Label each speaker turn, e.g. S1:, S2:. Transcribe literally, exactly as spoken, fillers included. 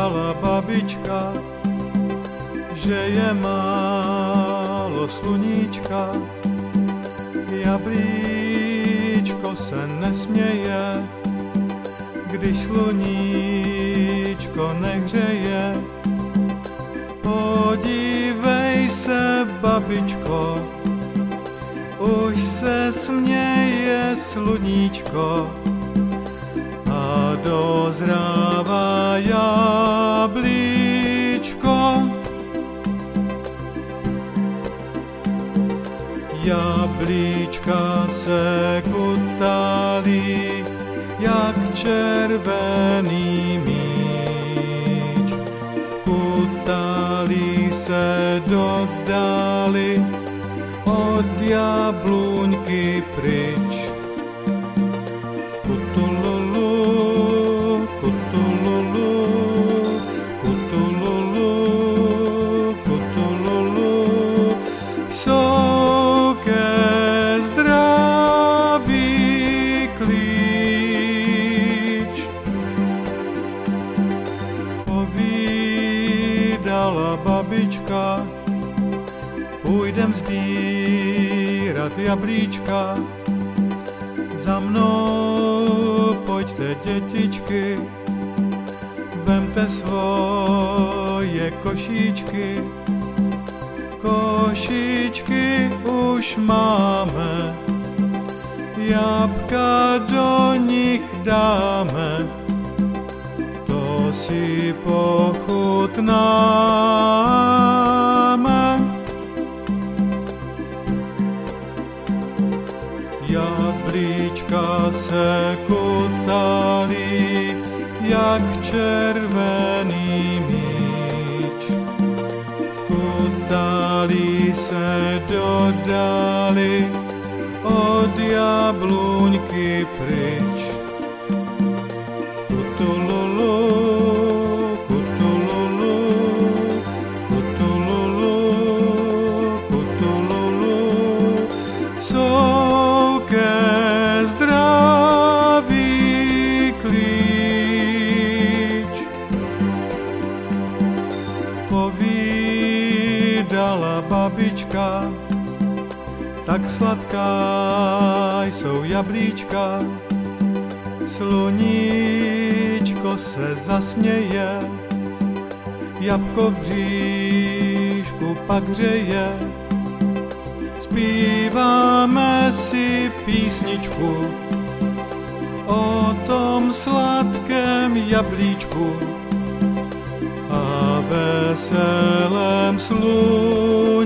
S1: Povídala babička, že je málo sluníčka, jablíčko se nesměje, když sluníčko nehřeje. Podívej se, babičko, už se směje sluníčko a dozrává jablíčko. Jablíčka se kutálí jak červený míč, kutálí se do dály od jabluňky pryč. Kutululu, kutululu, kutululu, kutululu, jsou ke zdraví klíč. Povídala babička, půjdem sbírat jablíčka, za mnou pojďte, dětičky, vemte svoje košíčky. Košíčky už máme, jabka do nich dáme, to si pochutnáme. Jablíčka se kutálí jak červený míč, kutálí se do dály od jabluňky pryč. Kutululu, kutululu, kutululu, kutululu, jsou ke zdraví klíč. Povídala babička, tak sladká jsou jablíčka, sluníčko se zasměje, jabko v bříšku pak hřeje. Zpíváme si písničku o tom sladkém jablíčku a veselém sluníčku.